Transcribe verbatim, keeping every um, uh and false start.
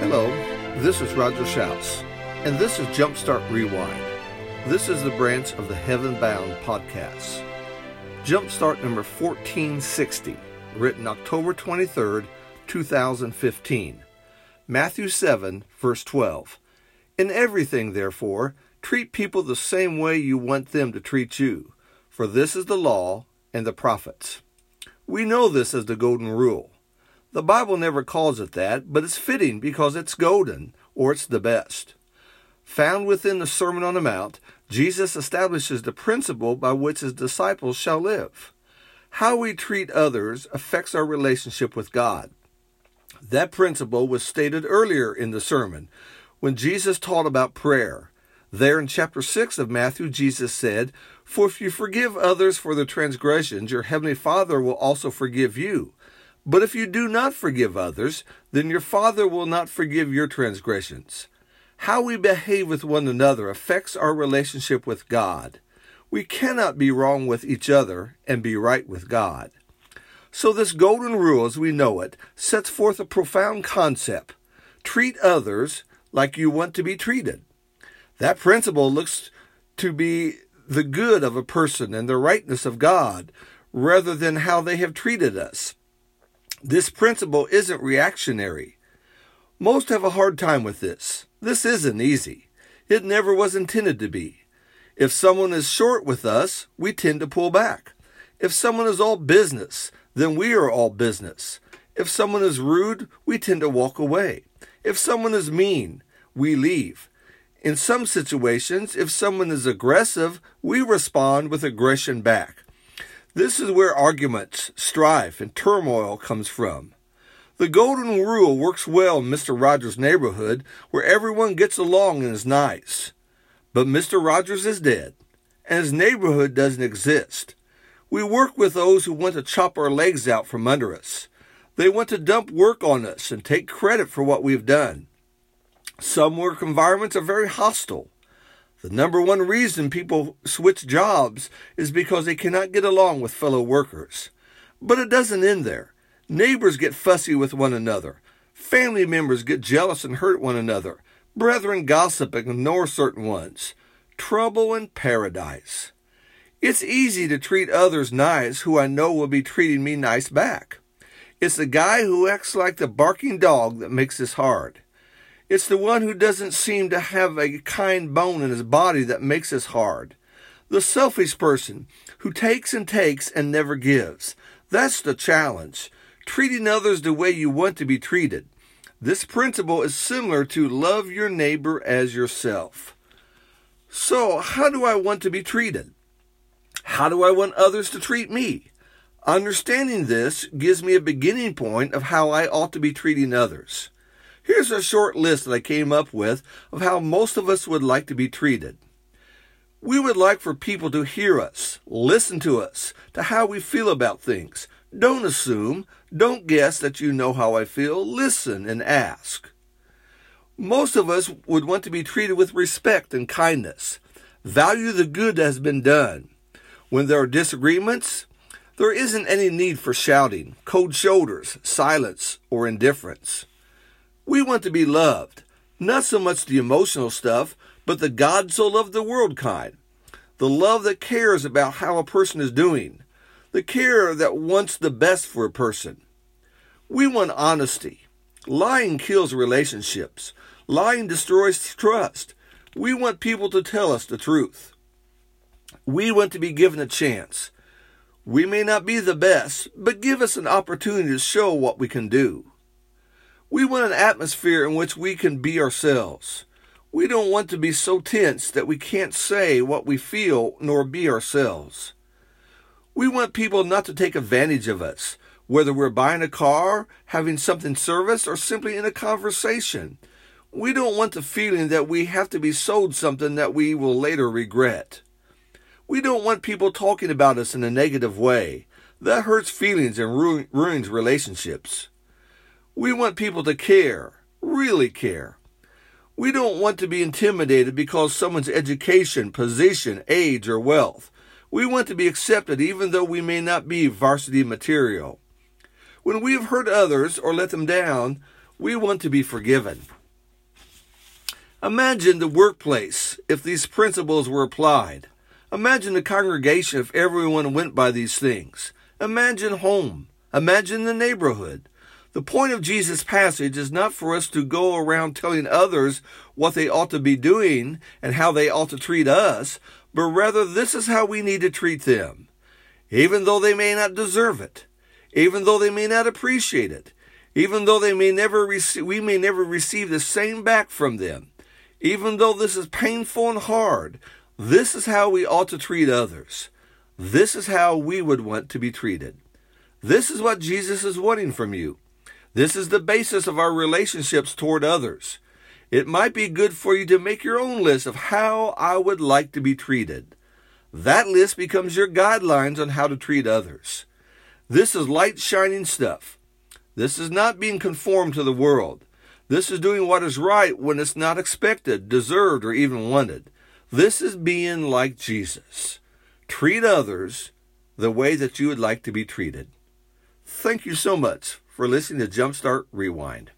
Hello, this is Roger Schaus, and this is Jumpstart Rewind. This is the branch of the Heaven Bound podcast. Jumpstart number fourteen sixty, written October twenty-third, two thousand fifteen. Matthew seven, verse twelve. In everything, therefore, treat people the same way you want them to treat you, for this is the law and the prophets. We know this as the golden rule. The Bible never calls it that, but it's fitting because it's golden, or it's the best. Found within the Sermon on the Mount, Jesus establishes the principle by which his disciples shall live. How we treat others affects our relationship with God. That principle was stated earlier in the sermon when Jesus taught about prayer. There in chapter six of Matthew, Jesus said, "For if you forgive others for their transgressions, your heavenly Father will also forgive you. But if you do not forgive others, then your Father will not forgive your transgressions." How we behave with one another affects our relationship with God. We cannot be wrong with each other and be right with God. So this golden rule, as we know it, sets forth a profound concept. Treat others like you want to be treated. That principle looks to be the good of a person and the rightness of God, rather than how they have treated us. This principle isn't reactionary. Most have a hard time with this. This isn't easy. It never was intended to be. If someone is short with us, we tend to pull back. If someone is all business, then we are all business. If someone is rude, we tend to walk away. If someone is mean, we leave. In some situations, if someone is aggressive, we respond with aggression back. This is where arguments, strife, and turmoil comes from. The golden rule works well in Mister Rogers' neighborhood, where everyone gets along and is nice. But Mister Rogers is dead, and his neighborhood doesn't exist. We work with those who want to chop our legs out from under us. They want to dump work on us and take credit for what we've done. Some work environments are very hostile. The number one reason people switch jobs is because they cannot get along with fellow workers. But it doesn't end there. Neighbors get fussy with one another. Family members get jealous and hurt one another. Brethren gossip and ignore certain ones. Trouble in paradise. It's easy to treat others nice who I know will be treating me nice back. It's the guy who acts like the barking dog that makes this hard. It's the one who doesn't seem to have a kind bone in his body that makes this hard. The selfish person who takes and takes and never gives. That's the challenge. Treating others the way you want to be treated. This principle is similar to love your neighbor as yourself. So, how do I want to be treated? How do I want others to treat me? Understanding this gives me a beginning point of how I ought to be treating others. Here's a short list that I came up with of how most of us would like to be treated. We would like for people to hear us, listen to us, to how we feel about things. Don't assume, don't guess that you know how I feel. Listen and ask. Most of us would want to be treated with respect and kindness. Value the good that has been done. When there are disagreements, there isn't any need for shouting, cold shoulders, silence, or indifference. We want to be loved, not so much the emotional stuff, but the God so loved the world kind. The love that cares about how a person is doing. The care that wants the best for a person. We want honesty. Lying kills relationships. Lying destroys trust. We want people to tell us the truth. We want to be given a chance. We may not be the best, but give us an opportunity to show what we can do. We want an atmosphere in which we can be ourselves. We don't want to be so tense that we can't say what we feel nor be ourselves. We want people not to take advantage of us, whether we're buying a car, having something serviced, or simply in a conversation. We don't want the feeling that we have to be sold something that we will later regret. We don't want people talking about us in a negative way. That hurts feelings and ru- ruins relationships. We want people to care, really care. We don't want to be intimidated because someone's education, position, age, or wealth. We want to be accepted even though we may not be varsity material. When we have hurt others or let them down, We want to be forgiven. Imagine the workplace if these principles were applied. Imagine the congregation if everyone went by these things. Imagine home. Imagine the neighborhood. The point of Jesus' passage is not for us to go around telling others what they ought to be doing and how they ought to treat us, but rather this is how we need to treat them. Even though they may not deserve it, even though they may not appreciate it, even though they may never receive, we may never receive the same back from them, even though this is painful and hard, this is how we ought to treat others. This is how we would want to be treated. This is what Jesus is wanting from you. This is the basis of our relationships toward others. It might be good for you to make your own list of how I would like to be treated. That list becomes your guidelines on how to treat others. This is light shining stuff. This is not being conformed to the world. This is doing what is right when it's not expected, deserved, or even wanted. This is being like Jesus. Treat others the way that you would like to be treated. Thank you so much for listening to Jumpstart Rewind.